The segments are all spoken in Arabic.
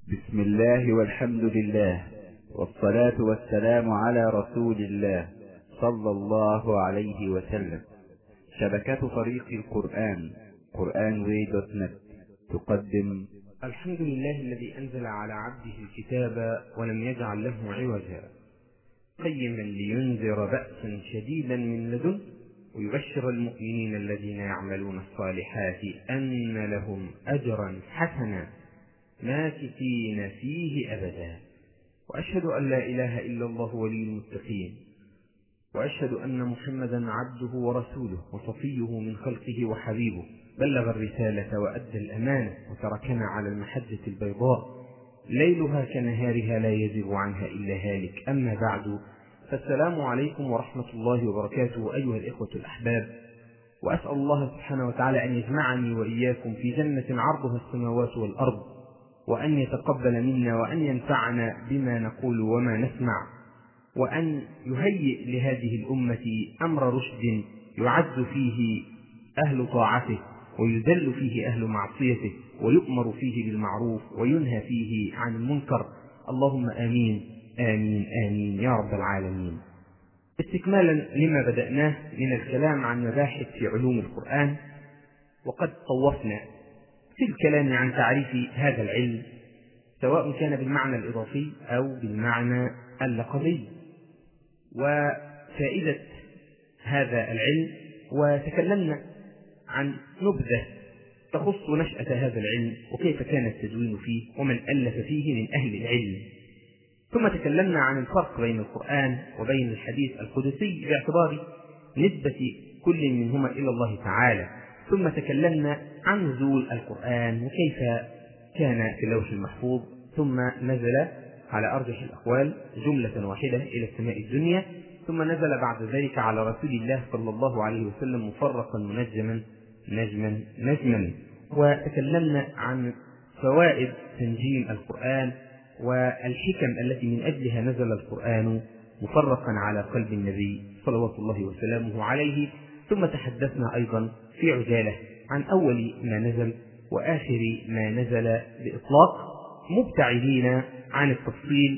بسم الله والحمد لله، والصلاة والسلام على رسول الله صلى الله عليه وسلم. شبكة طريق القرآن قرآنway.net تقدم الحمد لله الذي أنزل على عبده الكتاب ولم يجعل له عوجا، قيما لينذر بأسا شديدا من لدنه ويبشر المؤمنين الذين يعملون الصالحات أن لهم أجرا حسنا ماكثين فيه أبدا. وأشهد أن لا إله إلا الله ولي المتقين، وأشهد أن محمدا عبده ورسوله وصفيه من خلقه وحبيبه، بلغ الرسالة وأدى الأمانة وتركنا على المحجة البيضاء ليلها كنهارها لا يزيغ عنها إلا هالك. أما بعد، فالسلام عليكم ورحمة الله وبركاته أيها الإخوة الأحباب، وأسأل الله سبحانه وتعالى أن يجمعني وإياكم في جنة عرضها السماوات والأرض، وأن يتقبل منا وأن ينفعنا بما نقول وما نسمع، وأن يهيئ لهذه الأمة أمر رشد يعز فيه أهل طاعته ويذل فيه أهل معصيته، ويؤمر فيه بالمعروف وينهى فيه عن المنكر. اللهم آمين آمين آمين يا رب العالمين. استكمالا لما بدأناه من الكلام عن مباحث في علوم القرآن، وقد طوفنا في الكلام عن تعريف هذا العلم سواء كان بالمعنى الإضافي أو بالمعنى اللقبي وفائدة هذا العلم، وتكلمنا عن نبذة تخص نشأة هذا العلم وكيف كان التدوين فيه ومن ألف فيه من أهل العلم. ثم تكلمنا عن الفرق بين القرآن وبين الحديث القدسي باعتبار نسبة كل منهما إلى الله تعالى. ثم تكلمنا عن نزول القرآن وكيف كان في اللوح المحفوظ، ثم نزل على أرجح الأقوال جملة واحدة إلى السماء الدنيا، ثم نزل بعد ذلك على رسول الله صلى الله عليه وسلم مفرقا منجما نجما. وتكلمنا عن فوائد تنجيم القرآن والحكم التي من أجلها نزل القرآن مفرقا على قلب النبي صلوات الله وسلامه عليه. ثم تحدثنا أيضا في عجالة عن أول ما نزل وآخر ما نزل بإطلاق، مبتعدين عن التفصيل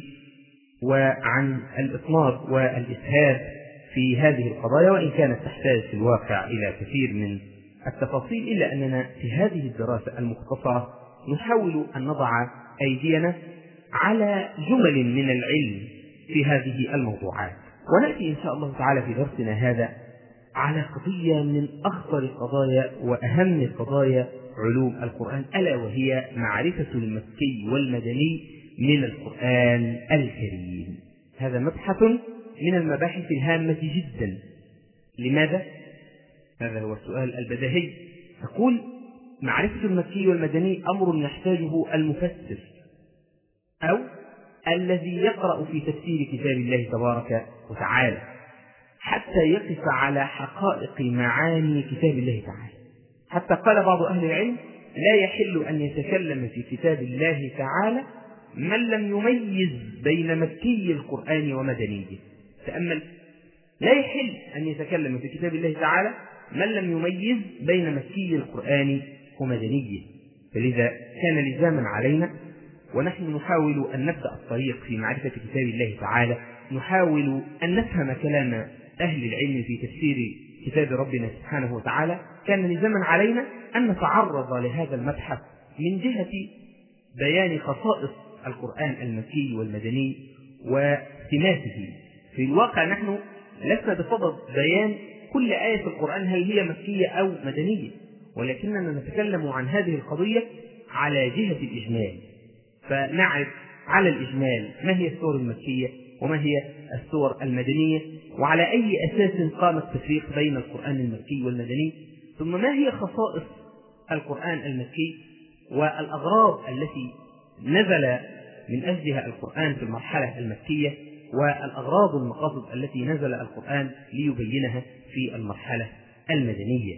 وعن الإطناب والإسهاب في هذه القضايا، وإن كانت تحتاج في الواقع إلى كثير من التفاصيل، إلا أننا في هذه الدراسة المختصرة نحاول أن نضع أيدينا على جمل من العلم في هذه الموضوعات. ونأتي إن شاء الله تعالى في درسنا هذا على قضية من أخطر القضايا وأهم قضايا علوم القرآن، ألا وهي معرفة المكي والمدني من القرآن الكريم. هذا مبحث من المباحث الهامة جدا. لماذا؟ هذا هو السؤال البديهي. تقول معرفة المكي والمدني أمر يحتاجه المفسر أو الذي يقرأ في تفسير كتاب الله تبارك وتعالى حتى يقف على حقائق معاني كتاب الله تعالى. حتى قال بعض أهل العلم: لا يحل أن يتكلم في كتاب الله تعالى من لم يميز بين مكي القرآن ومدنيه. تأمل، لا يحل أن يتكلم في كتاب الله تعالى من لم يميز بين مكي القرآن ومدنيه. فلذا كان لزاما علينا، ونحن نحاول أن نبدأ الطريق في معرفة كتاب الله تعالى، نحاول أن نفهم كلام أهل العلم في تفسير كتاب ربنا سبحانه وتعالى، كان لزاما علينا أن نتعرض لهذا المبحث من جهة بيان خصائص القرآن المكي والمدني وسماته. في الواقع نحن لسنا بصدد بيان كل آية في القرآن هل هي مكية أو مدنية، ولكننا نتكلم عن هذه القضية على جهة الإجمال، فنعرف على الإجمال ما هي السور المكية وما هي السور المدنية، وعلى أي أساس قام التفريق بين القرآن المكي والمدني، ثم ما هي خصائص القرآن المكي والأغراض التي نزل من أجلها القرآن في المرحلة المكية، والأغراض والمقاصد التي نزل القرآن ليبينها في المرحلة المدنية.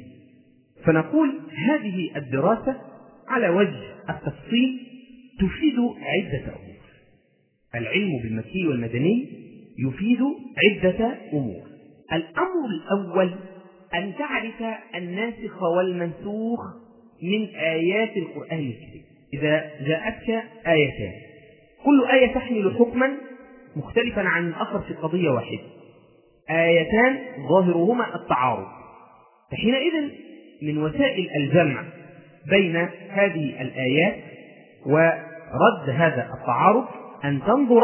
فنقول هذه الدراسة على وجه التفصيل تفيد عدة أمور. العلم بالمكي والمدني يفيد عدة أمور. الأمر الأول أن تعرف الناسخ والمنسوخ من آيات القرآن الكريم. إذا جاءتك آيتان كل آية تحمل حكما مختلفا عن الآخر في قضية واحدة، آيتان ظاهرهما التعارض، فحينئذ من وسائل الجمع بين هذه الآيات ورد هذا التعارض أن تنظر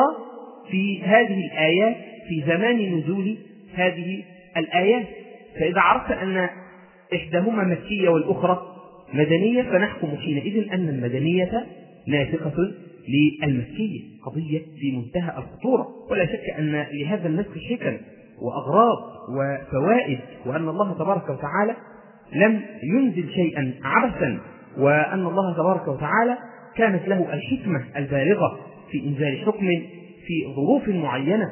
في هذه الآيات في زمان نزول هذه الآيات، فإذا عرفت أن إحداهما مكية والأخرى مدنية فنحكم حينئذ أن المدنية ناسخة للمكية، قضية في منتهى الخطورة. ولا شك أن لهذا النسخ حكم وأغراض وفوائد، وأن الله تبارك وتعالى لم ينزل شيئا عبثا، وأن الله تبارك وتعالى كانت له الحكمة البالغة في إنزال حكم في ظروف معينة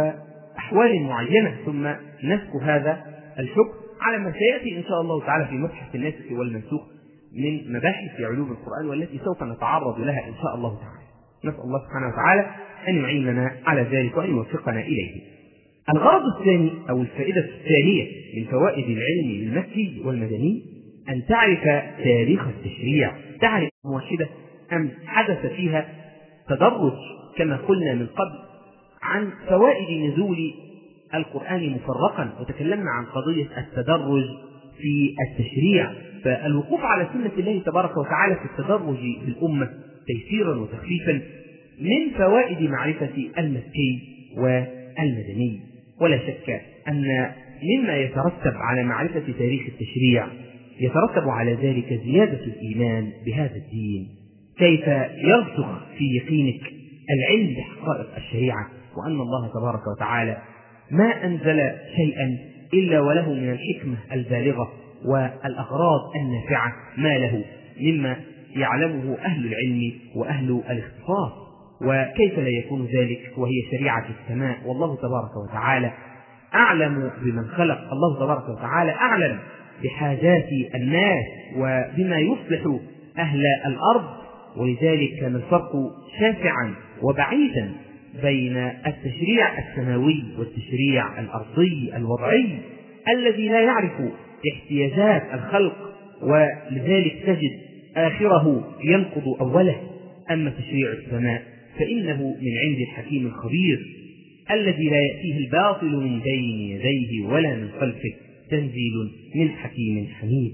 وأحوال معينة ثم نسخ هذا الحكم على ما سيأتي إن شاء الله تعالى في مبحث الناسخ والمنسوخ من مباحث علوم القرآن، والتي سوف نتعرض لها إن شاء الله تعالى. نسأل الله سبحانه وتعالى أن يعيننا على ذلك وأن يوفقنا إليه. الغرض الثاني أو الفائدة الثانية من فوائد العلم المكي والمدني أن تعرف تاريخ التشريع، تعرف موحدة أم حدث فيها تدرج كما قلنا من قبل عن فوائد نزول القرآن مفرقا، وتكلمنا عن قضية التدرج في التشريع، فالوقوف على سنة الله تبارك وتعالى في التدرج في الأمة تيسيرا وتخفيفا من فوائد معرفة المكي والمدني. ولا شك أن مما يترتب على معرفة تاريخ التشريع يترتب على ذلك زيادة الإيمان بهذا الدين، كيف يرسخ في يقينك العلم بحقائق الشريعة، وأن الله تبارك وتعالى ما أنزل شيئا إلا وله من الحكمة البالغة والأغراض النافعة ما له مما يعلمه أهل العلم وأهل الاختصاص. وكيف لا يكون ذلك وهي شريعة السماء، والله تبارك وتعالى أعلم بمن خلق، الله تبارك وتعالى أعلم بحاجات الناس وبما يصلح أهل الأرض، ولذلك كان الفرق شاسعا وبعيدا بين التشريع السماوي والتشريع الأرضي الوضعي الذي لا يعرف احتياجات الخلق، ولذلك تجد آخره ينقض أوله. أما تشريع السماء فإنه من عند الحكيم الخبير الذي لا يأتيه الباطل من بين يديه ولا من خلفه، تنزيل من حكيم حميد.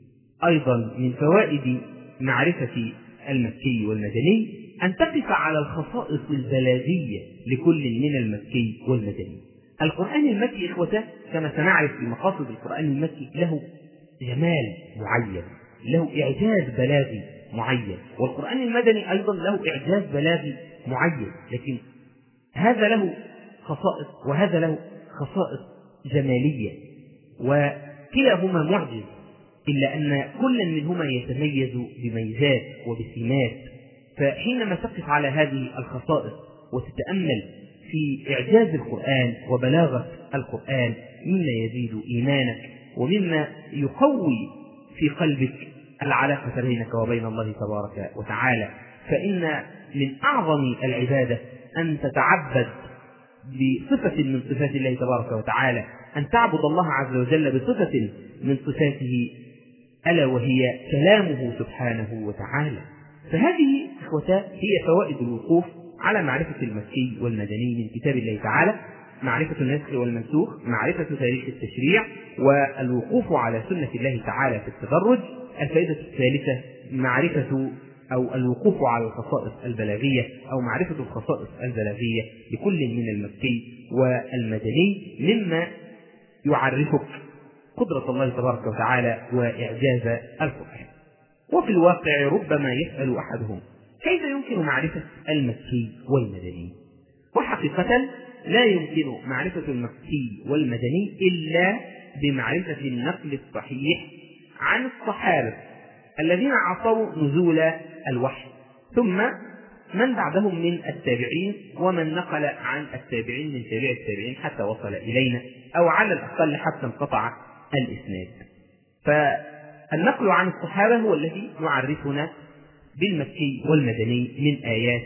أيضا من فوائد معرفة المكي والمدني أن تقف على الخصائص البلاغية لكل من المكي والمدني. القرآن المكي إخوته كما سنعرف في مقاصد القرآن المكي له جمال معين، له إعجاز بلاغي معين، والقرآن المدني أيضا له إعجاز بلاغي معين، لكن هذا له خصائص وهذا له خصائص جمالية، وكلاهما معجز، إلا أن كل منهما يتميز بميزات وبسمات. فحينما تقف على هذه الخصائص وتتأمل في إعجاز القرآن وبلاغة القرآن مما يزيد إيمانك ومما يقوي في قلبك العلاقة بينك وبين الله تبارك وتعالى. فإن من أعظم العبادة أن تتعبد بصفة من صفات الله تبارك وتعالى، أن تعبد الله عز وجل بصفة من صفاته ألا وهي كلامه سبحانه وتعالى. فهذه إخوتاه هي فوائد الوقوف على معرفة المكي والمدني من كتاب الله تعالى: معرفة النسخ والمنسوخ، معرفة تاريخ التشريع، والوقوف على سنة الله تعالى في التدرج. الفائدة الثالثة معرفة أو الوقوف على الخصائص البلاغية أو معرفة الخصائص البلاغية لكل من المكي والمدني مما يعرفك قدرة الله تبارك وتعالى وإعجاز القرآن. وفي الواقع ربما يسأل أحدهم: كيف يمكن معرفة المكي والمدني؟ وحقيقة لا يمكن معرفة المكي والمدني إلا بمعرفة النقل الصحيح عن الصحابة الذين عصروا نزول الوحي، ثم من بعدهم من التابعين، ومن نقل عن التابعين من تابع التابعين حتى وصل إلينا، أو على الأقل حتى انقطع الإسناد. فالنقل عن الصحابة هو الذي يعرفنا بالمكي والمدني من آيات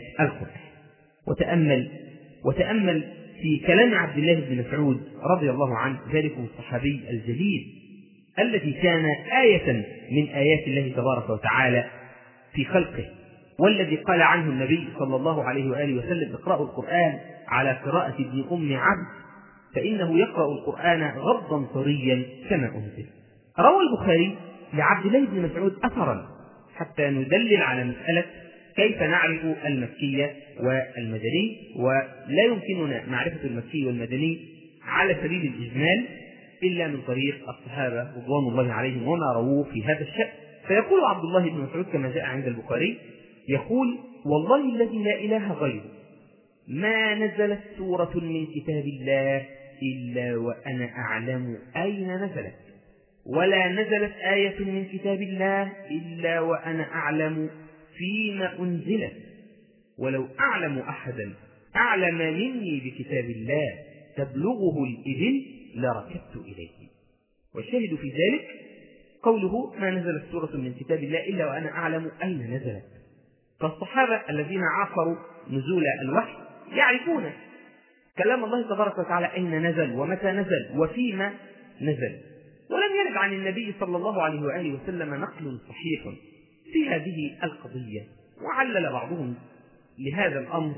القرآن. وتأمل في كلام عبد الله بن مسعود رضي الله عنه، ذلك الصحابي الجليل الذي كان آية من آيات الله تبارك وتعالى في خلقه، والذي قال عنه النبي صلى الله عليه وآله وسلم: اقرأوا القرآن على قراءة ابن أم عبد فإنه يقرأ القرآن غضا طريا كما أنزل. روى البخاري لعبد الله بن مسعود أثرا حتى ندلل على مسألة كيف نعرف المكي والمدني، ولا يمكننا معرفة المكي والمدني على سبيل الإجمال إلا من طريق الصحابة رضوان الله عليهم وما رووه في هذا الشأن. فيقول عبد الله بن مسعود كما جاء عند البخاري، يقول: والله الذي لا إله غيره ما نزلت سورة من كتاب الله إلا وأنا أعلم أين نزلت، ولا نزلت آية من كتاب الله إلا وأنا أعلم فيما أنزلت، ولو أعلم أحدا أعلم مني بكتاب الله تبلغه الإذن لركبت إليه. والشاهد في ذلك قوله: ما نزلت سورة من كتاب الله إلا وأنا أعلم أين نزلت. فالصحابة الذين عاصروا نزول الوحي يعرفون كلام الله تبارك وتعالى أين نزل ومتى نزل وفيما نزل، ولم يرد عن النبي صلى الله عليه وآله وسلم نقل صحيح في هذه القضية. وعلل بعضهم لهذا الأمر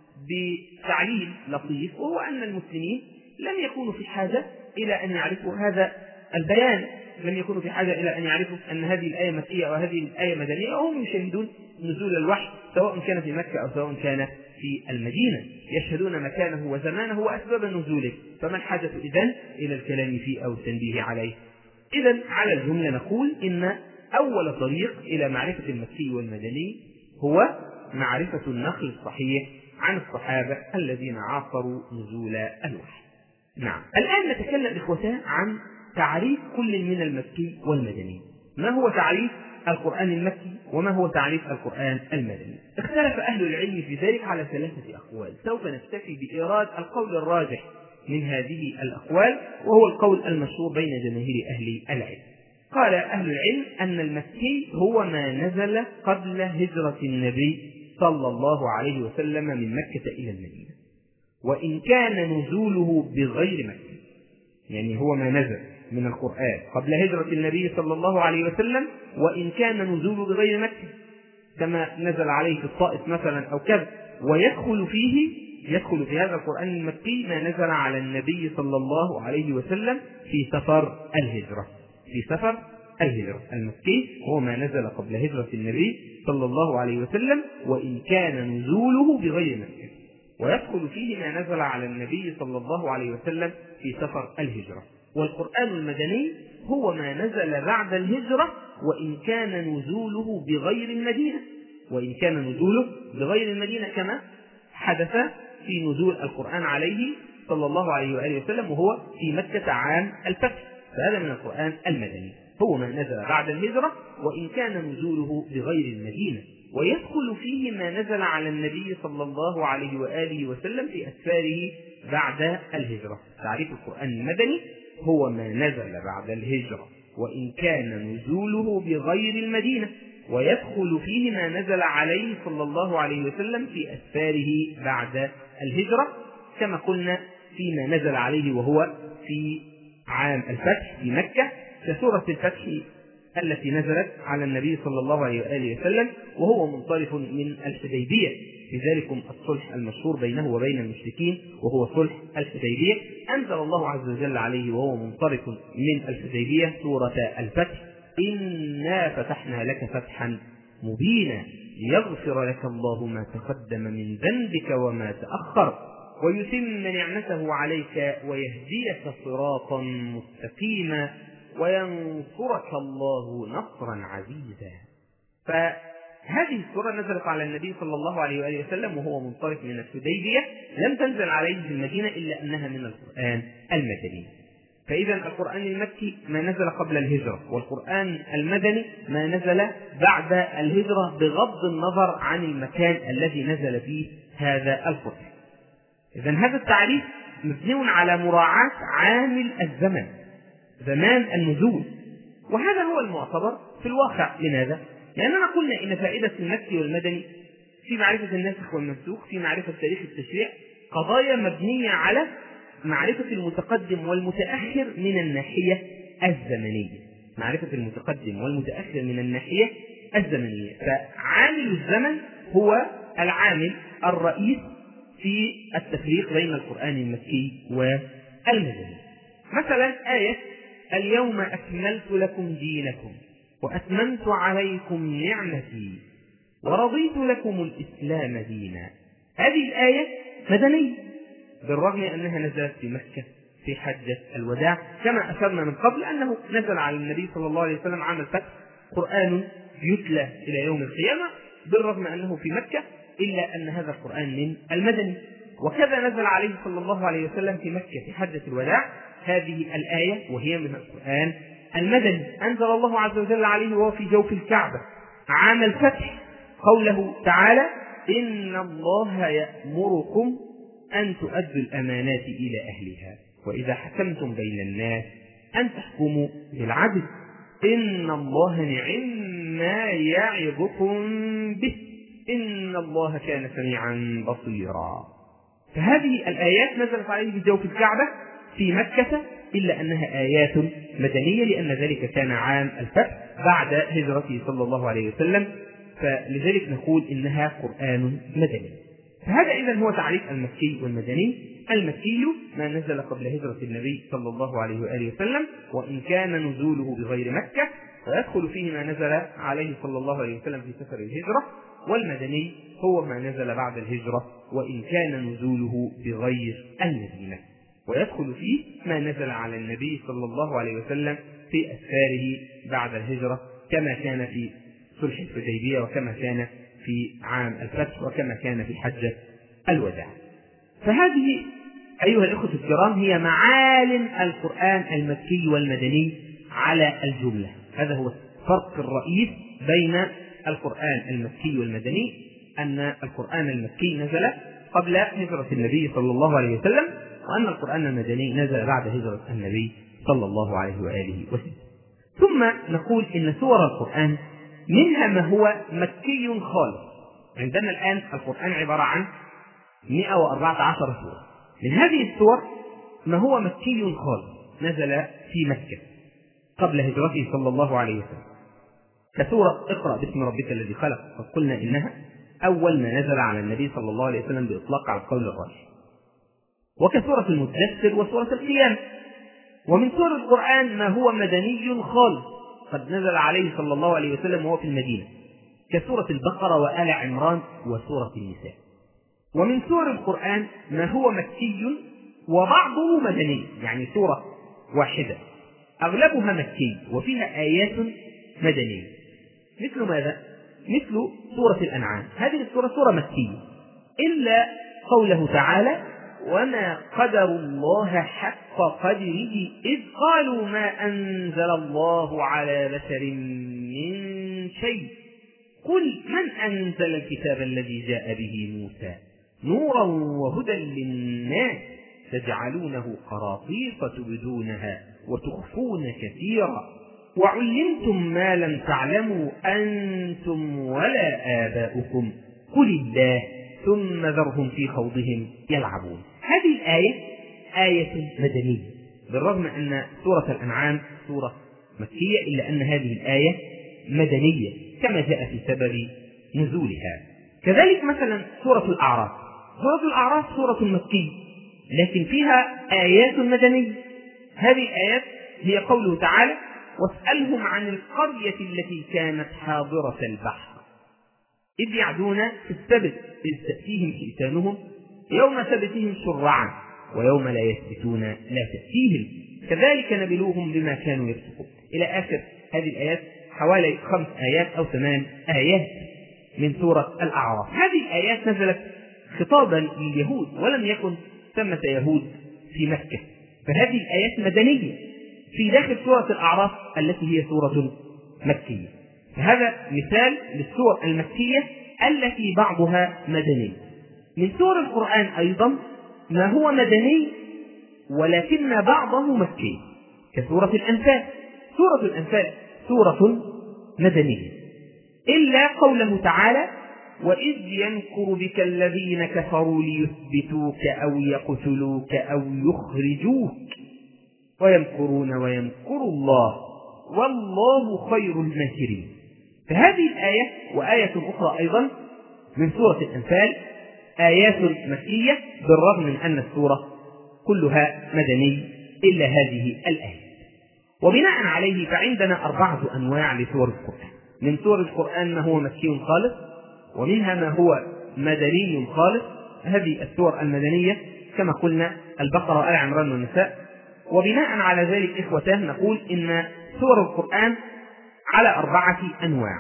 بتعليل لطيف، وهو أن المسلمين لم يكونوا في حاجة إلى أن يعرفوا هذا البيان، لم يكونوا في حاجة إلى أن يعرفوا أن هذه الآية مكية وهذه الآية مدنية، وهم يشاهدون نزول الوحي سواء كان في مكة أو سواء كان في المدينة، يشهدون مكانه وزمانه وأسباب نزوله، فما الحاجة إذن إلى الكلام فيه أو التنبيه عليه؟ إذن على الجملة نقول إن أول طريق إلى معرفة المكي والمدني هو معرفة النقل الصحيح عن الصحابة الذين عاصروا نزول الوحي. نعم، الآن نتكلم إخوتان عن تعريف كل من المكي والمدني. ما هو تعريف القرآن المكي وما هو تعريف القرآن المدني؟ اختلف أهل العلم في ذلك على 3 أقوال، سوف نكتفي بإيراد القول الراجح من هذه الأقوال، وهو القول المشهور بين جماهير أهل العلم. قال أهل العلم أن المكي هو ما نزل قبل هجرة النبي صلى الله عليه وسلم من مكة إلى المدينة، وإن كان نزوله بغير مكة، يعني هو ما نزل من القرآن قبل هجرة النبي صلى الله عليه وسلم وإن كان نزوله بغير مكة، كما نزل عليه في الطائف مثلا أو كذا، ويدخل في هذا القرآن المكي ما نزل على النبي صلى الله عليه وسلم في سفر الهجرة. في سفر الهجرة المكي هو ما نزل قبل هجرة النبي صلى الله عليه وسلم وإن كان نزوله بغير مكة، ويدخل فيه ما نزل على النبي صلى الله عليه وسلم في سفر الهجرة. والقرآن المدني هو ما نزل بعد الهجرة وإن كان نزوله بغير المدينة، وإن كان نزوله بغير المدينة كما حدث في نزول القرآن عليه صلى الله عليه وآله وسلم وهو في مكة عام الفتح، فهذا من القرآن المدني، هو ما نزل بعد الهجرة وإن كان نزوله بغير المدينة، ويدخل فيه ما نزل على النبي صلى الله عليه وآله وسلم في أسفاره بعد الهجرة. تعريف القرآن المدني هو ما نزل بعد الهجرة وإن كان نزوله بغير المدينة، ويدخل فيه ما نزل عليه صلى الله عليه وسلم في أسفاره بعد الهجرة، كما قلنا فيما نزل عليه وهو في عام الفتح في مكة، كسورة الفتح التي نزلت على النبي صلى الله عليه وآله وسلم وهو منصرف من الحديبية، لذلكم الصلح المشهور بينه وبين المشركين وهو صلح الحديبية، أنزل الله عز وجل عليه وهو منصرف من الحديبية سورة الفتح: إنا فتحنا لك فتحا مبينا ليغفر لك الله ما تقدم من ذنبك وما تأخر ويتم نعمته عليك ويهديك صراطا مستقيما وينصرك الله نصرا عزيزا. فهذه السورة نزلت على النبي صلى الله عليه وآله وسلم وهو منصرف من الحديبية، لم تنزل عليه في المدينة إلا أنها من القرآن المدني. فإذا القرآن المكي ما نزل قبل الهجرة، والقرآن المدني ما نزل بعد الهجرة بغض النظر عن المكان الذي نزل فيه هذا القرآن. إذا هذا التعريف مبني على مراعاة عامل الزمن، زمان النزول، وهذا هو المعتبر في الواقع. لماذا؟ لأننا قلنا إن فائدة المكي والمدني في معرفة الناسخ والمنسوخ، في معرفة تاريخ التشريع، قضايا مبنية على معرفة المتقدم والمتأخر من الناحية الزمنية، معرفة المتقدم والمتأخر من الناحية الزمنية. فعامل الزمن هو العامل الرئيس في التفريق بين القرآن المكي والمدني. مثلا آية اليوم أكملت لكم دينكم وأتممت عليكم نعمتي ورضيت لكم الإسلام دينا، هذه الآية مدنية بالرغم أنها نزلت في مكة في حجة الوداع، كما أشرنا من قبل أنه نزل على النبي صلى الله عليه وسلم عام الفتح قرآن يتلى إلى يوم القيامة بالرغم أنه في مكة، إلا أن هذا القرآن من المدني. وكذا نزل عليه صلى الله عليه وسلم في مكة في حجة الوداع هذه الآية وهي من القرآن المدني. أنزل الله عز وجل عليه وهو في جوف الكعبة عام الفتح قوله تعالى إن الله يأمركم أن تؤدوا الأمانات إلى أهلها وإذا حكمتم بين الناس أن تحكموا بالعدل إن الله نعم ما يعظكم به إن الله كان سميعا بصيرا. فهذه الآيات نزلت عليه بجوف الكعبة في مكة، إلا أنها آيات مدنية لأن ذلك كان عام الفتح بعد هجرته صلى الله عليه وسلم، فلذلك نقول إنها قرآن مدني. فهذا إذن هو تعريف المكي والمدني. المكي ما نزل قبل هجرة النبي صلى الله عليه وآله وسلم وإن كان نزوله بغير مكة، ويدخل فيه ما نزل عليه صلى الله عليه وسلم في سفر الهجرة. والمدني هو ما نزل بعد الهجرة وإن كان نزوله بغير المدينة، ويدخل فيه ما نزل على النبي صلى الله عليه وسلم في أسفاره بعد الهجرة كما كان في صلح الحديبية وكما كان في عام الفتح وكما كان في حجة الوداع. فهذه أيها الأخوة الكرام هي معالم القرآن المكي والمدني على الجملة. هذا هو الفرق الرئيس بين القرآن المكي والمدني، أن القرآن المكي نزل قبل هجرة النبي صلى الله عليه وسلم وأن القرآن المدني نزل بعد هجرة النبي صلى الله عليه وآله وسلم. ثم نقول إن سور القرآن منها ما هو مكي خالص. عندنا الآن القرآن عبارة عن 114 سورة، من هذه السور ما هو مكي خالص نزل في مكة قبل هجرته صلى الله عليه وسلم، كسورة اقرأ باسم ربك الذي خلق قد قلنا إنها أول ما نزل على النبي صلى الله عليه وسلم بإطلاق على القول الراجح، وكسورة المدثر وسورة القيامة. ومن سور القرآن ما هو مدني خالص قد نزل عليه صلى الله عليه وسلم وهو في المدينة، كسورة البقرة وآل عمران وسورة النساء. ومن سور القرآن ما هو مكي وبعضه مدني، يعني سورة واحدة أغلبها مكي وفيها آيات مدنية. مثل ماذا؟ مثل سورة الأنعام، هذه السورة سورة مكية إلا قوله تعالى وما قدر الله حق قدره إذ قالوا ما أنزل الله على بشر من شيء قل من أنزل الكتاب الذي جاء به موسى نورا وهدى للناس تجعلونه قراطيس تبدونها وتخفون كثيرا وعلمتم ما لم تعلموا أنتم ولا آباؤكم قل الله ثم ذرهم في خوضهم يلعبون. هذه الآية آية مدنية بالرغم أن سورة الأنعام سورة مكية، إلا أن هذه الآية مدنية كما جاء في سبب نزولها. كذلك مثلا سورة الأعراف، سورة الأعراف سورة مكية لكن فيها آيات مدنية. هذه الآيات هي قوله تعالى واسألهم عن القرية التي كانت حاضرة البحر إذ يعدون في السبت إذ تأتيهم حيتانهم يوم سبتهم شرعا ويوم لا يسبتون لا تأتيهم كذلك نبلوهم بما كانوا يفسقون إلى آخر هذه الآيات، حوالي 5 آيات أو 8 آيات من سورة الأعراف. هذه الآيات نزلت خطابا لليهود ولم يكن ثمة يهود في مكة، فهذه الآيات مدنية في داخل سورة الأعراف التي هي سورة مكية. فهذا مثال للسور المكية التي بعضها مدني. من سور القرآن أيضا ما هو مدني ولكن بعضه مكي كسورة الأنفال. سورة الأنفال سورة مدنية إلا قوله تعالى وإذ يمكر بك الذين كفروا ليثبتوك أو يقتلوك أو يخرجوك ويمكرون ويمكر الله والله خير الماكرين. فهذه الآية وآية أخرى أيضا من سورة الأنفال آيات مكية بالرغم من أن السورة كلها مدني إلا هذه الآية. وبناء عليه فعندنا 4 أنواع لسور القرآن. من سور القرآن ما هو مكي خالص، ومنها ما هو مدني خالص، هذه السور المدنية كما قلنا البقرة وآل عمران والنساء. وبناء على ذلك إخوتاه نقول إن سور القرآن على 4 أنواع،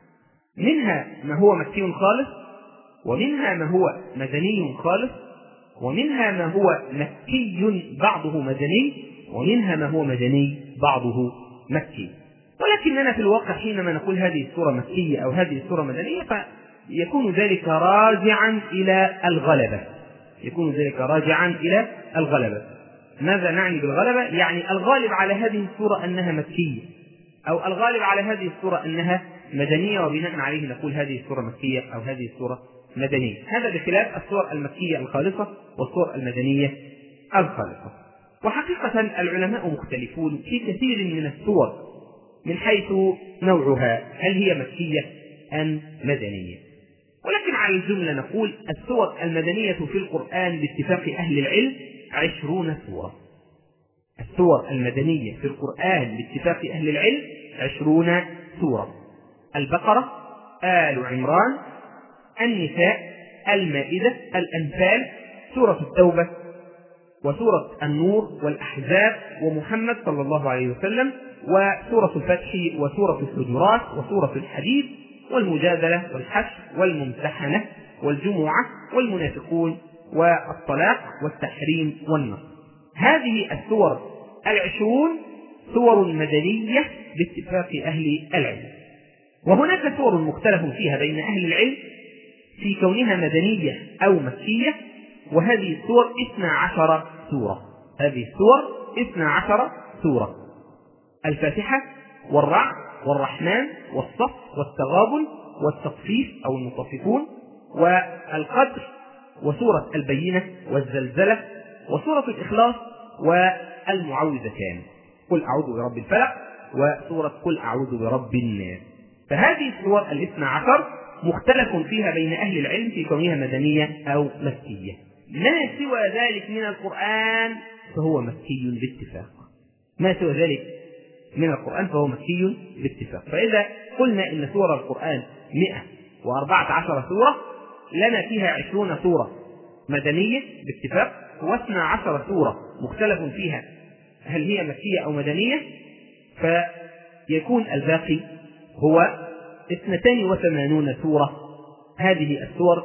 منها ما هو مكي خالص، ومنها ما هو مدني خالص، ومنها ما هو مكي بعضه مدني، ومنها ما هو مدني بعضه مكي. ولكننا في الواقع حينما نقول هذه السورة مكية أو هذه السورة مدنية فيكون ذلك راجعا إلى الغلبة، يكون ذلك راجعا إلى الغلبة. ماذا نعني بالغلبة؟ يعني الغالب على هذه السورة أنها مكية، أو الغالب على هذه السورة أنها مدنية، وبناء عليه نقول هذه السورة مكية أو هذه السورة مدنية. هذا بخلاف السور المكية الخالصة والسور المدنية الخالصة. وحقيقة العلماء مختلفون في كثير من السور من حيث نوعها، هل هي مكية أم مدنية؟ ولكن على الجملة نقول السور المدنية في القرآن باتفاق أهل العلم 20 سورة. السور المدنية في القرآن باتفاق أهل العلم 20 سورة: البقرة، آل عمران، النساء، المائدة، الأنفال، سورة التوبة، وسورة النور، والأحزاب، ومحمد صلى الله عليه وسلم، وسورة الفتح، وسورة الحجرات، وسورة الحديد، والمجادلة، والحشر، والممتحنة، والجمعة، والمنافقون، والطلاق، والتحريم، والنصر. هذه السور 20 سور مدنية باتفاق أهل العلم. وهناك سور مختلف فيها بين أهل العلم في كونها مدنية أو مكية، وهذه السور 12 سورة. هذه السور 12 سورة: الفاتحة، والرعد، والرحمن، والصف، والتغابن، والتطفيف أو المطففون، والقدر، وسورة البينة، والزلزلة، وسورة الإخلاص، والمعوذتان، قل أعوذ برب الفلق، وسورة قل أعوذ برب الناس. فهذه السور 12 مختلف فيها بين أهل العلم في كونها مدنية أو مكية. ما سوى ذلك من القرآن فهو مكي باتفاق، ما سوى ذلك من القرآن فهو مكي باتفاق. فإذا قلنا إن سور القرآن 114 سورة، لنا فيها 20 سورة مدنية باتفاق، و12 سورة مختلف فيها هل هي مكية أو مدنية، فيكون الباقي هو 82 سورة. هذه السور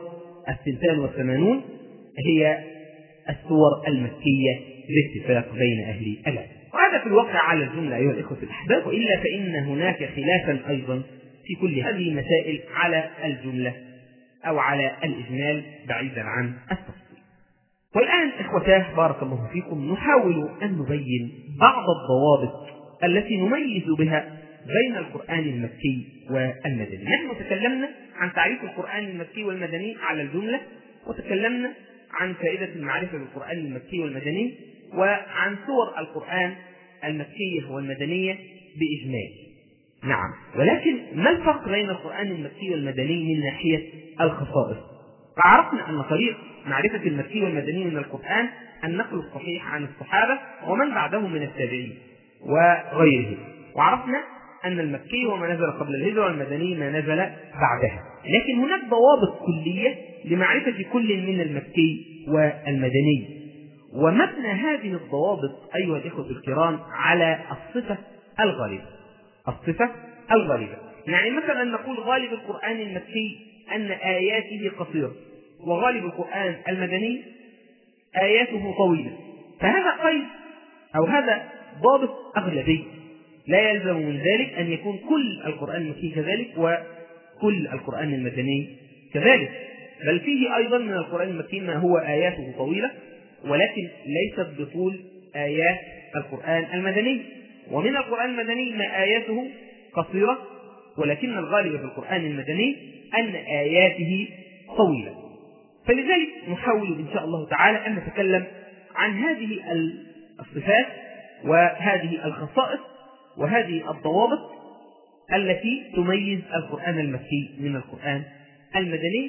82 هي السور المكية باتفاق بين أهل العلم. وهذا في الواقع على الجملة أيها الإخوة الأحباب، وإلا فإن هناك خلافا أيضا في كل هذه المسائل على الجملة أو على الإجمال بعيدا عن التفصيل. والآن إخوتاه بارك الله فيكم نحاول أن نبين بعض الضوابط التي نميز بها بين القرآن المكي والمدني. نحن تكلمنا عن تعريف القرآن المكي والمدني على الجملة، وتكلمنا عن فائدة المعرفة بالقرآن المكي والمدني، وعن سور القرآن المكية والمدنية بإجمال. نعم، ولكن ما الفرق بين القرآن المكي والمدني من ناحية الخصائص؟ فعرفنا أن طريق معرفة المكي والمدني من القرآن النقل الصحيح عن الصحابة ومن بعدهم من التابعين وغيرهم، وعرفنا أن المكي هو ما نزل قبل الهجرة والمدني ما نزل بعدها. لكن هناك ضوابط كلية لمعرفة كل من المكي والمدني، ومبنى هذه الضوابط أيها الإخوة الكرام على الصفة الغالبة. الصفة الغالبة يعني مثلا نقول غالب القرآن المكي أن آياته قصيرة، وغالب القرآن المدني آياته طويلة. فهذا قيد أو هذا ضابط أغلبي، لا يلزم من ذلك أن يكون كل القرآن المكي كذلك وكل القرآن المدني كذلك، بل فيه أيضا من القرآن المكي ما هو آياته طويلة ولكن ليست بطول آيات القرآن المدني، ومن القرآن المدني ما آياته قصيرة ولكن الغالب في القرآن المدني أن آياته طويلة. فلذلك نحاول إن شاء الله تعالى أن نتكلم عن هذه الصفات وهذه الخصائص وهذه الضوابط التي تميز القرآن المكي من القرآن المدني،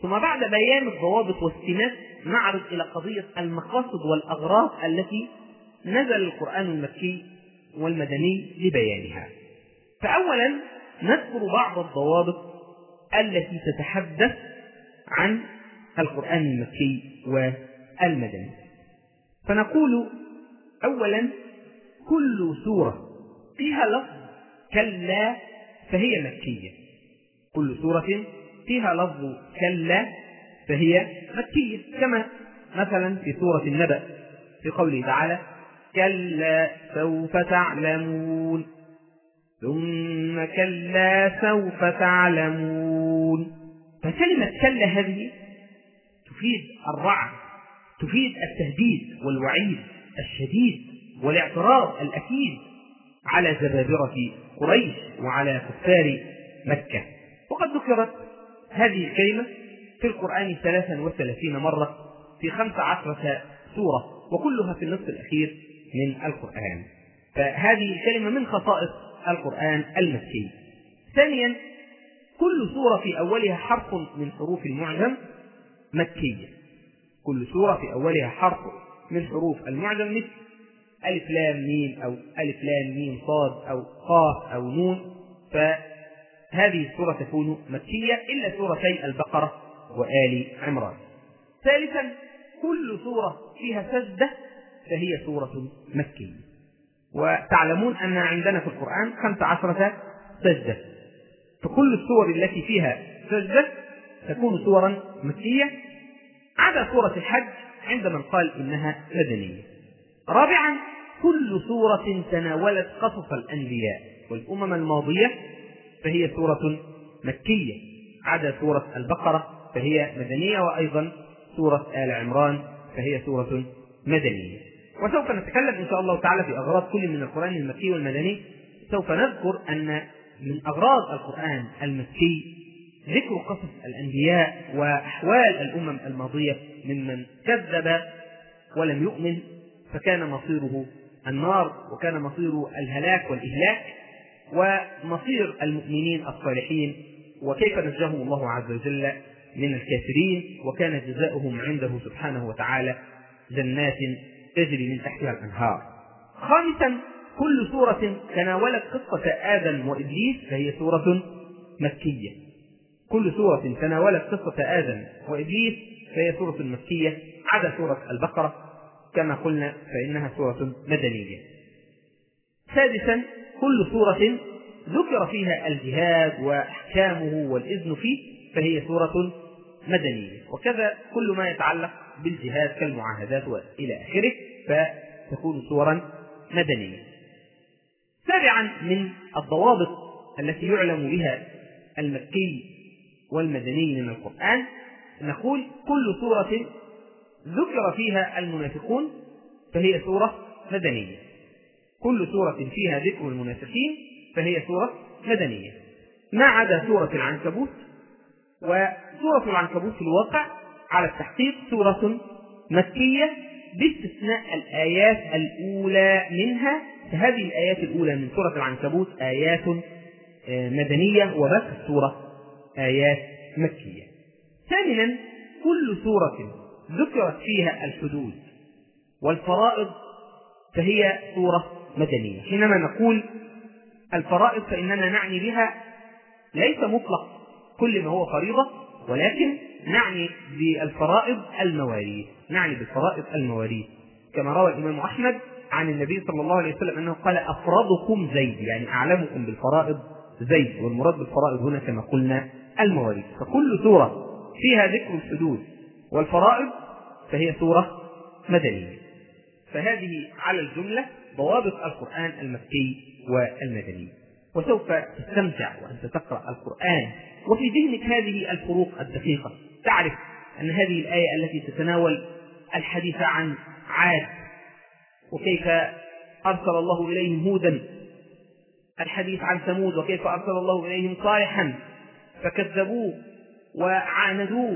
ثم بعد بيان الضوابط والسمات نعرض إلى قضية المقاصد والأغراض التي نزل القرآن المكي والمدني لبيانها. فأولا نذكر بعض الضوابط التي تتحدث عن القرآن المكي والمدني. فنقول أولا كل سورة فيها لفظ كلا فهي مكية. كل سورة فيها لفظ كلا فهي مكية، كما مثلا في سورة النبأ في قوله تعالى كلا سوف تعلمون ثم كلا سوف تعلمون. فكلمة كلا هذه تفيد الرعب، تفيد التهديد والوعيد الشديد والاعتراض الأكيد على جبابرة قريش وعلى كفار مكة. وقد ذكرت هذه الكلمة في القرآن 33 مرة في 15 سورة، وكلها في النصف الأخير من القرآن. فهذه الكلمة من خصائص القرآن المكي. ثانيا كل سورة في أولها حرف من حروف المعجم مكية. كل سورة في أولها حرف من حروف المعجم مثل ألف لام ميم أو ألف لام ميم صاد أو قاف أو نون، فهذه السورة تكون مكية إلا سورتي البقرة وآل عمران. ثالثا كل سورة فيها سجدة فهي سورة مكية. وتعلمون أن عندنا في القرآن 15 سجدة، فكل السور التي فيها سجدة تكون سورا مكية عدا سورة الحج عند من قال إنها مدنية. رابعا كل سورة تناولت قصص الأنبياء والأمم الماضية فهي سورة مكية عدا سورة البقرة فهي مدنية، وأيضا سورة آل عمران فهي سورة مدنية. وسوف نتكلم إن شاء الله تعالى في أغراض كل من القرآن المكي والمدني. سوف نذكر أن من أغراض القرآن المكي ذكر قصص الأنبياء وأحوال الأمم الماضية ممن كذب ولم يؤمن فكان مصيره النار، وكان مصيره الهلاك والإهلاك، ومصير المؤمنين الصالحين وكيف نجاهم الله عز وجل من الكافرين، وكان جزاؤهم عنده سبحانه وتعالى جنات تجري من تحتها الأنهار. خامسا كل سورة تناولت قصة آدم وإبليس فهي سورة مكية. كل سورة تناولت قصة آدم وإبليس فهي سورة مكية عدا سورة البقرة كما قلنا فإنها سورة مدنية. سادسا كل سورة ذكر فيها الجهاد وأحكامه والإذن فيه فهي سورة مدنية، وكذا كل ما يتعلق بالجهاد كالمعاهدات وإلى آخره فتكون سورا مدنية. سابعا من الضوابط التي يعلم بها المكي والمدني من القرآن نقول كل سورة ذكر فيها المنافقون فهي سورة مدنية. كل سورة فيها ذكر المنافقين فهي سورة مدنية ما عدا سورة العنكبوت. وسورة العنكبوت في الواقع على التحقيق سورة مكية باستثناء الآيات الأولى منها، فهذه الآيات الأولى من سورة العنكبوت آيات مدنية وباقي السورة آيات مكية. ثامنا كل سورة ذكرت فيها الحدود والفرائض فهي سورة مدنية. حينما نقول الفرائض فإننا نعني بها ليس مطلق كل ما هو فريضة، ولكن نعني بالفرائض المواريث، نعني بالفرائض المواريث كما روى الإمام أحمد عن النبي صلى الله عليه وسلم أنه قال أفرضكم زيد، يعني أعلمكم بالفرائض زيد، والمراد بالفرائض هنا كما قلنا المواريث. فكل سورة فيها ذكر الحدود والفرائض فهي سورة مدنية. فهذه على الجملة ضوابط القرآن المكي والمدني. وسوف تستمتع وأنت تقرأ القرآن وفي ذهنك هذه الفروق الدقيقة، تعرف أن هذه الآية التي تتناول الحديث عن عاد وكيف أرسل الله إليهم هودا، الحديث عن ثمود وكيف أرسل الله إليهم صالحا فكذبوه وعاندوه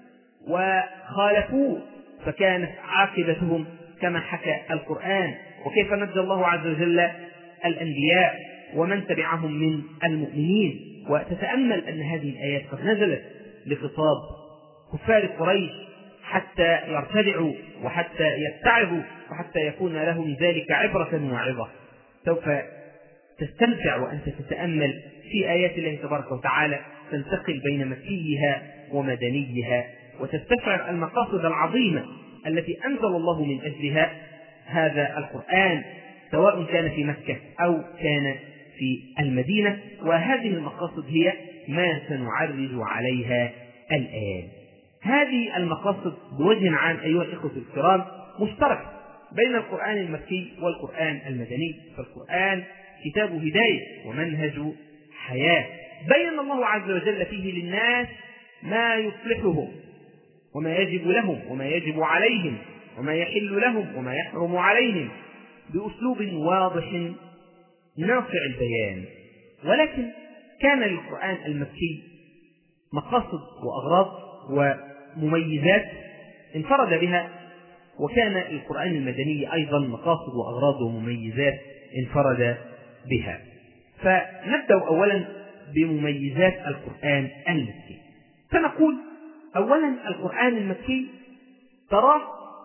وخالفوه فكانت عاقبتهم كما حكى القرآن، وكيف نجى الله عز وجل الأنبياء ومن تبعهم من المؤمنين. وتتأمل أن هذه الآيات قد نزلت لخطاب كفار قريش حتى يرتدعوا وحتى يتعظوا وحتى يكون لهم ذلك عبرة وعظة. سوف تستمتع وأنت تتأمل في آيات الله تبارك وتعالى، تنتقل بين مكيها ومدنيها وتستشعر المقاصد العظيمة التي أنزل الله من أجلها هذا القرآن، سواء كان في مكة أو كان في المدينة. وهذه المقاصد هي ما سنعرج عليها الآن. هذه المقاصد بوجه عام أيها الإخوة الكرام مشتركة بين القرآن المكي والقرآن المدني، فالقرآن كتاب هداية ومنهج حياة، بين الله عز وجل فيه للناس ما يصلحهم وما يجب لهم وما يجب عليهم وما يحل لهم وما يحرم عليهم بأسلوب واضح ناصع البيان. ولكن كان للقرآن المكي مقاصد وأغراض ومميزات انفرد بها، وكان القرآن المدني أيضا مقاصد وأغراض ومميزات انفرد بها. فنبدأ أولا بمميزات القرآن المكي. فنقول أولا القرآن المكي تراه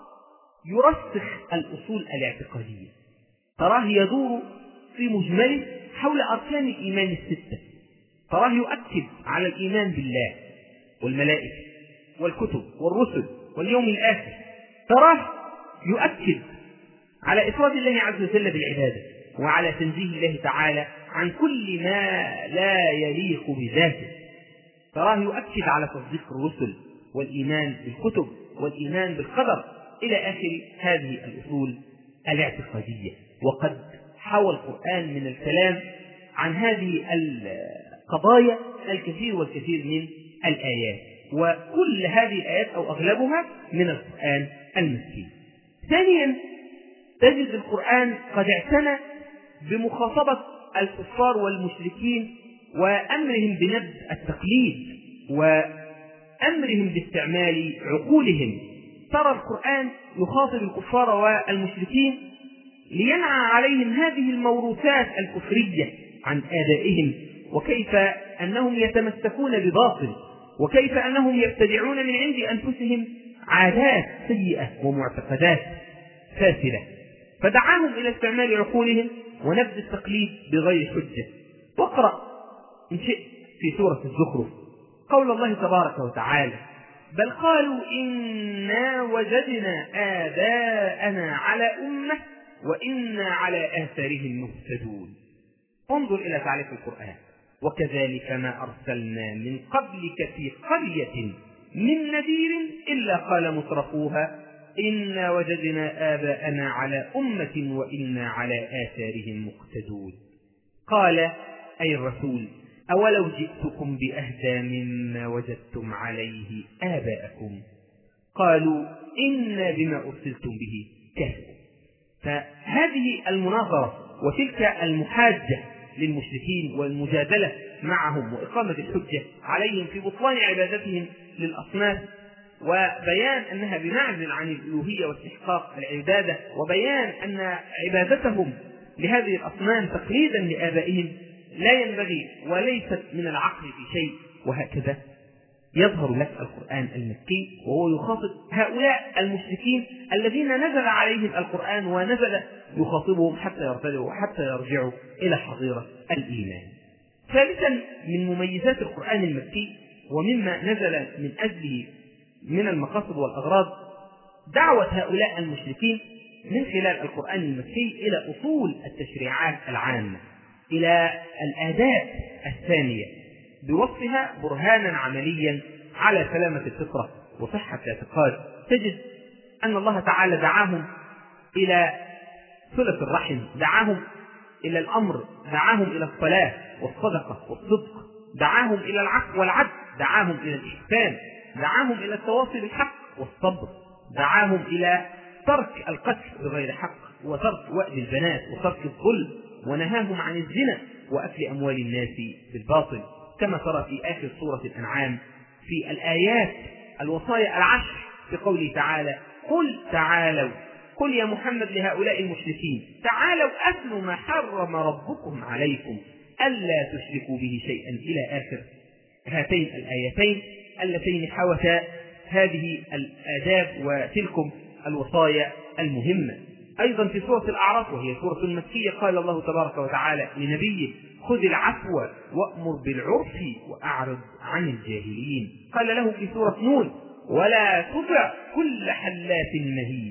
يرسخ الأصول الاعتقادية، تراه يدور في مجمله حول أركان الإيمان الستة، تراه يؤكد على الإيمان بالله والملائكة والكتب والرسل واليوم الآخر، تراه يؤكد على إفراد الله عز وجل بالعبادة وعلى تنزيه الله تعالى عن كل ما لا يليق بذاته، تراه يؤكد على تصديق الرسل والإيمان بالكتب والإيمان بالقدر إلى آخر هذه الأصول الاعتقادية. وقد حوى القرآن من الكلام عن هذه القضايا الكثير والكثير من الآيات، وكل هذه الآيات أو أغلبها من القرآن المكي. ثانيا تجد القرآن قد اعتنى بمخاطبة الكفار والمشركين وأمرهم بنبذ التقليد وأمرهم باستعمال عقولهم. ترى القرآن يخاطب الكفار والمشركين لينعى عليهم هذه الموروثات الكفرية عن آبائهم، وكيف أنهم يتمسكون بباطل، وكيف أنهم يبتدعون من عند أنفسهم عادات سيئة ومعتقدات فاسدة، فدعاهم إلى استعمال عقولهم ونبذ التقليد بغير حجة. واقرأ إن شئت في سورة الزخرف قول الله تبارك وتعالى: بل قالوا إنا وجدنا آباءنا على أمة وإنا على آثارهم مهتدون. انظر إلى تعريف القرآن: وكذلك ما أرسلنا من قبلك في قرية من نذير إلا قال مترفوها إنا وجدنا آباءنا على أمة وإنا على آثارهم مقتدون. قال أي الرسول: أولو جئتكم بأهدى مما وجدتم عليه آباءكم قالوا إنا بما أرسلتم به كافرون. فهذه المناظرة وتلك المحاجة للمشركين والمجادلة معهم وإقامة الحجة عليهم في بطلان عبادتهم للأصنام وبيان أنها بمعزل عن الألوهية واستحقاق العبادة، وبيان أن عبادتهم لهذه الأصنام تقليدا لآبائهم لا ينبغي وليست من العقل في شيء. وهكذا يظهر لك القرآن المكي وهو يخاطب هؤلاء المشركين الذين نزل عليهم القرآن ونزل يخاطبهم حتى يرتدوا وحتى يرجعوا إلى حظيرة الإيمان. ثالثا من مميزات القرآن المكي ومما نزل من أجله من المقاصد والأغراض دعوة هؤلاء المشركين من خلال القرآن المكي إلى أصول التشريعات العامة، إلى الآداب الثانية بوصفها برهانا عمليا على سلامة الفطرة وصحة الاعتقاد. تجد أن الله تعالى دعاهم إلى صلة الرحم، دعاهم إلى الأمر، دعاهم إلى الصلاة والصدقة والصدق، دعاهم إلى العفو والعدل، دعاهم إلى الإحسان، دعاهم إلى التواصي بالحق والصبر، دعاهم إلى ترك القتل بغير حق وترك وأد البنات وترك الظلم، ونهاهم عن الزنا وأكل أموال الناس بالباطل، كما ترى في آخر سورة الأنعام في الآيات الوصايا العشر في قوله تعالى: قل تعالوا، قل يا محمد لهؤلاء المشركين تعالوا أتلوا ما حرم ربكم عليكم ألا تشركوا به شيئا إلى آخر هاتين الآيتين اللتين حوتا هذه الآداب وتلكم الوصايا المهمة. أيضا في سورة الأعراف وهي سورة مكية قال الله تبارك وتعالى لنبيه: خذ العفو وأمر بالعرف وأعرض عن الجاهلين. قال له في سورة نون: ولا تطع كل حلاف مهين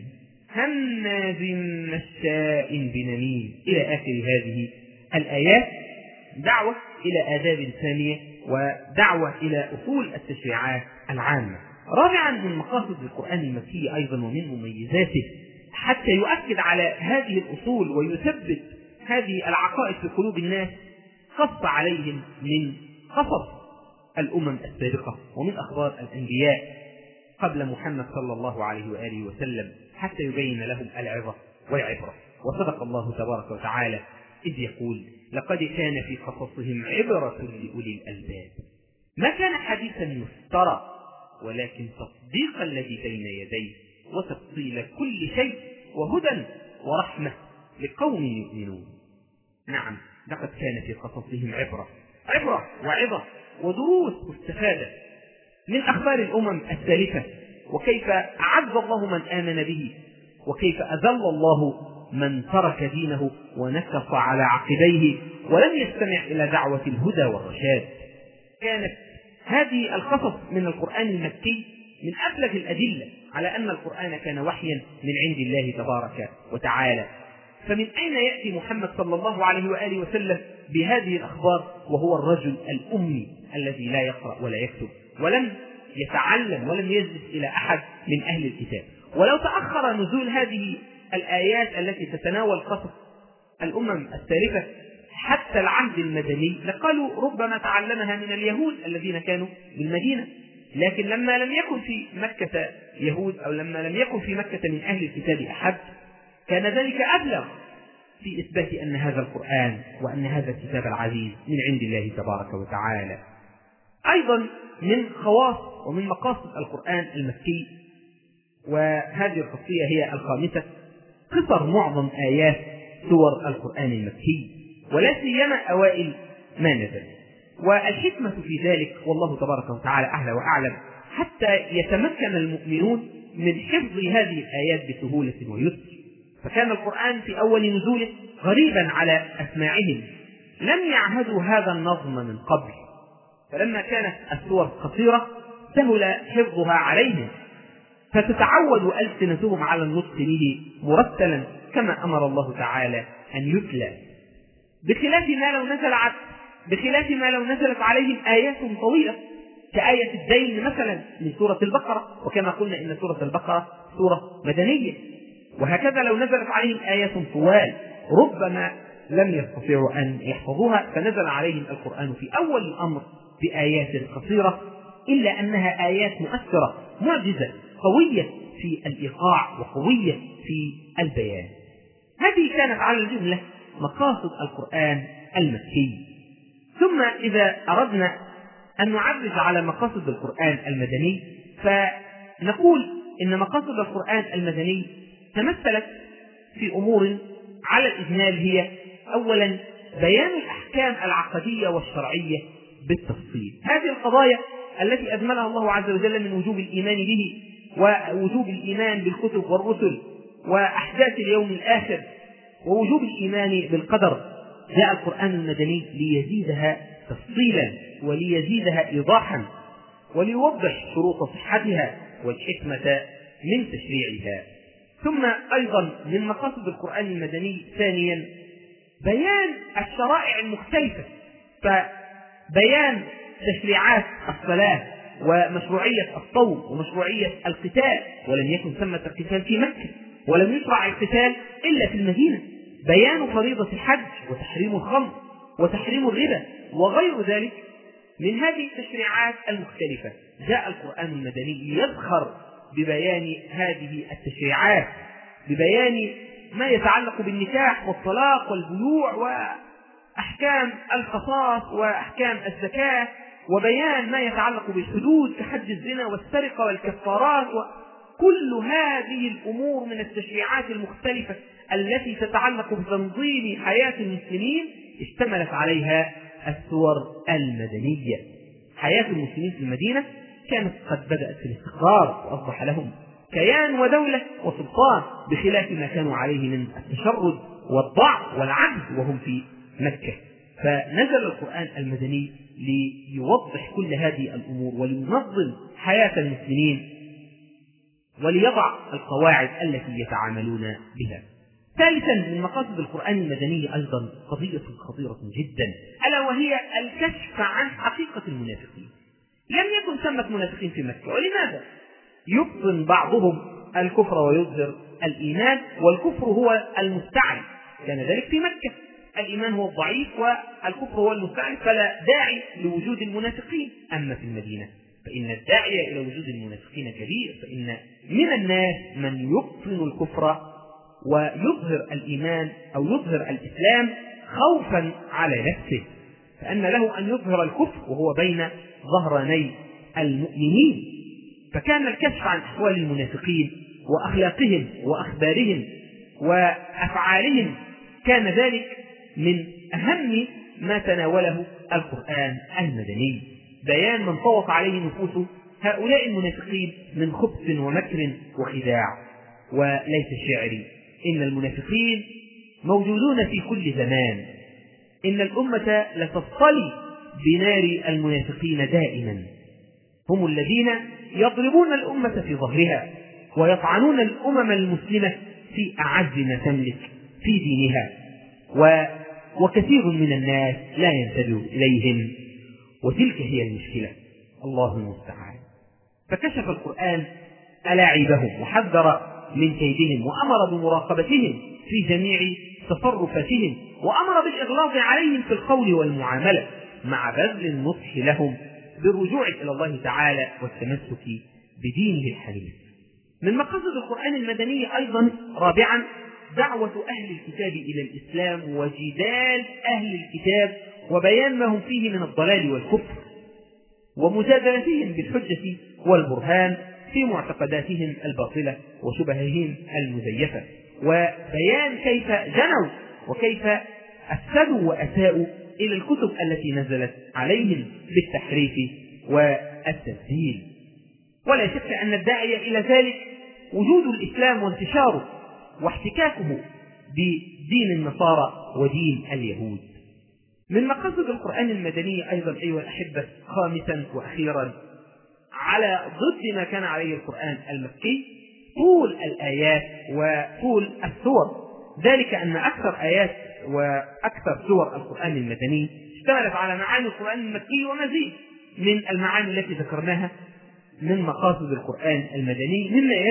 هماز مشاء بنميم، إلى آخر هذه الآيات. دعوة إلى آداب ثانية ودعوة إلى أصول التشريعات العامة. رابعا من مقاصد القرآن المكي أيضا ومن مميزاته حتى يؤكد على هذه الأصول ويثبت هذه العقائد في قلوب الناس، قص عليهم من قصص الأمم السابقة ومن أخبار الأنبياء قبل محمد صلى الله عليه وآله وسلم حتى يبين لهم العظة والعبرة. وصدق الله تبارك وتعالى إذ يقول: لقد كان في قصصهم عبرة لأولي الألباب ما كان حديثا يفترى ولكن تصديق الذي بين يديه وتفصيل كل شيء وهدى ورحمة لقوم يؤمنون. نعم، لقد كان في قصصهم عبرة وعظة ودروس مستفادة من أخبار الأمم السالفة، وكيف أعز الله من آمن به، وكيف أذل الله من ترك دينه ونكص على عقبيه ولم يستمع إلى دعوة الهدى والرشاد. كانت هذه القصص من القرآن المكي من أبلغ الأدلة على أن القرآن كان وحيا من عند الله تبارك وتعالى. فمن أين يأتي محمد صلى الله عليه وآله وسلم بهذه الأخبار وهو الرجل الأمي الذي لا يقرأ ولا يكتب ولم يتعلم ولم يجلس إلى أحد من أهل الكتاب؟ ولو تأخر نزول هذه الآيات التي تتناول قصص الأمم السالفة حتى العهد المدني لقالوا ربما تعلمها من اليهود الذين كانوا بالمدينة، لكن لما لم يكن في مكة يهود أو لما لم يكن في مكة من أهل الكتاب أحد كان ذلك أبلغ في إثبات أن هذا القرآن وأن هذا الكتاب العزيز من عند الله تبارك وتعالى. أيضا من خواص ومن مقاصد القرآن المكي، وهذه الخاصية هي الخامسة، قصر معظم آيات سور القرآن المكي ولا سيما أوائل ما نزل، والحكمة في ذلك والله تبارك وتعالى أعلى وأعلم حتى يتمكن المؤمنون من حفظ هذه الآيات بسهولة ويسر. فكان القرآن في أول نزوله غريبا على أسماعهم، لم يعهدوا هذا النظم من قبل، فلما كانت السور قصيرة سهل حفظها عليهم فتتعود ألسنتهم على النطق به مرتلا كما أمر الله تعالى أن يتلى، بخلاف ما لو نزلت عليهم آيات طويلة كآية الدين مثلا من سورة البقرة، وكما قلنا إن سورة البقرة سورة مدنية، وهكذا لو نزلت عليهم آيات طوال ربما لم يستطيعوا أن يحفظوها، فنزل عليهم القرآن في أول الأمر بآيات قصيرة إلا أنها آيات مؤثرة معجزة قوية في الإيقاع وقوية في البيان. هذه كانت على الجملة مقاصد القرآن المكي. ثم إذا أردنا أن نعرج على مقاصد القرآن المدني فنقول إن مقاصد القرآن المدني تمثلت في أمور على الإجمال هي: أولا بيان الأحكام العقدية والشرعية بالتفصيل، هذه القضايا التي أجملها الله عز وجل من وجوب الإيمان به ووجوب الإيمان بالكتب والرسل وأحداث اليوم الآخر ووجوب الإيمان بالقدر، جاء القرآن المدني ليزيدها تفصيلا وليزيدها إيضاحا وليوضح شروط صحتها والحكمة من تشريعها. ثم أيضا من مقاصد القرآن المدني ثانيا بيان الشرائع المختلفة، فبيان تشريعات الصلاة ومشروعية الصوم ومشروعية القتال، ولم يكن ثمة القتال في مكة ولم يشرع القتال إلا في المدينة، بيان فريضة الحج وتحريم الخمر وتحريم الربا وغير ذلك من هذه التشريعات المختلفة. جاء القرآن المدني ليذخر ببيان هذه التشريعات، ببيان ما يتعلق بالنكاح والطلاق والبيوع وأحكام القصاص وأحكام الزكاة، وبيان ما يتعلق بالحدود كحد الزنا والسرقة والكفارات، وكل هذه الأمور من التشريعات المختلفة التي تتعلق بتنظيم حياة المسلمين اشتملت عليها السور المدنية. حياة المسلمين في المدينة كانت قد بدأت في الاستقرار وأصبح لهم كيان ودولة وسلطان، بخلاف ما كانوا عليه من التشرد والضعف والعجز وهم في مكة. فنزل القرآن المدني ليوضح كل هذه الأمور ولينظم حياة المسلمين وليضع القواعد التي يتعاملون بها. ثالثا، من مقاصد القرآن المدني أيضا قضية خطيرة جدا، ألا وهي الكشف عن حقيقة المنافقين. لم يكن ثمة منافقين في مكة، ولماذا؟ يبطن بعضهم الكفر ويظهر الإيمان، والكفر هو المستعلي، كان ذلك في مكة، الإيمان هو الضعيف والكفر هو المستعلي، فلا داعي لوجود المنافقين. أما في المدينة فإن الداعي إلى وجود المنافقين كبير، فإن من الناس من يبطن الكفر ويظهر الإيمان أو يظهر الإسلام خوفا على نفسه، فأن له أن يظهر الكفر وهو بين ظهراني المؤمنين. فكان الكشف عن أحوال المنافقين وأخلاقهم وأخبارهم وأفعالهم كان ذلك من أهم ما تناوله القرآن المدني، بيان من طوف عليه نفوس هؤلاء المنافقين من خبث ومكر وخداع. وليس شعري، إن المنافقين موجودون في كل زمان، إن الأمة لتصطلي بنار المنافقين دائما، هم الذين يضربون الأمة في ظهرها ويطعنون الأمم المسلمة في أعز ما تملك في دينها، وكثير من الناس لا ينتبه إليهم، وتلك هي المشكلة، الله المستعان. فكشف القرآن ألاعبهم وحذر من كيدهم وأمر بمراقبتهم في جميع تصرفاتهم، وأمر بالإغلاظ عليهم في القول والمعاملة، مع بذل النصح لهم بالرجوع إلى الله تعالى والتمسك بدينه الحنيف. من مقاصد القرآن المدني أيضا رابعا، دعوة أهل الكتاب إلى الإسلام وجدال أهل الكتاب وبيان ما هم فيه من الضلال والكفر، ومجادلتهم بالحجة والبرهان في معتقداتهم الباطلة وشبههم المزيفة، وبيان كيف جنوا وكيف أفسدوا وأساءوا إلى الكتب التي نزلت عليهم بالتحريف والتبديل. ولا شك أن الداعي إلى ذلك وجود الإسلام وانتشاره واحتكاكه بدين النصارى ودين اليهود. من مقاصد القرآن المدني أيضا أيها الأحبة خامسا وأخيرا، على ضد ما كان عليه القرآن المكي، طول الآيات وطول السور، ذلك أن أكثر آيات وأكثر سور القرآن المدني اشتملت على معاني القرآن المكي ومزيد من المعاني التي ذكرناها من مقاصد القرآن المدني،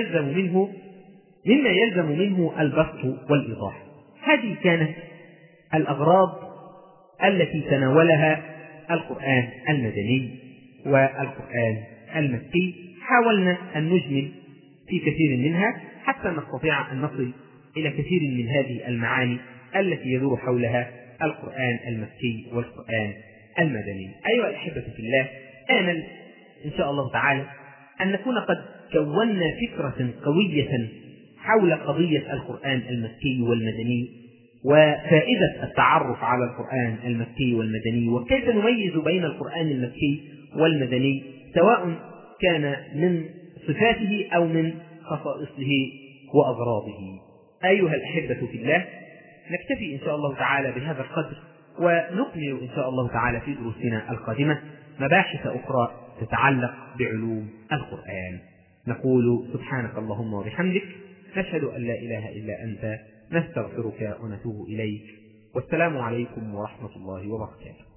مما يلزم منه البسط والإيضاح. هذه كانت الأغراض التي تناولها القرآن المدني والقرآن المكي. حاولنا أن نجمل في كثير منها حتى نستطيع أن نصل إلى كثير من هذه المعاني التي يدور حولها القرآن المكي والقرآن المدني. أيها الأحبة في الله، آمل إن شاء الله تعالى أن نكون قد كونا فكرة قوية حول قضية القرآن المكي والمدني وفائدة التعرف على القرآن المكي والمدني، وكيف نميز بين القرآن المكي والمدني سواء كان من صفاته أو من خصائصه وأغراضه. أيها الأحبة في الله، نكتفي إن شاء الله تعالى بهذا القدر، ونكمل إن شاء الله تعالى في دروسنا القادمة مباحث أخرى تتعلق بعلوم القرآن. نقول سبحانك اللهم وبحمدك، نشهد أن لا إله إلا أنت، نستغفرك ونتوب إليك، والسلام عليكم ورحمة الله وبركاته.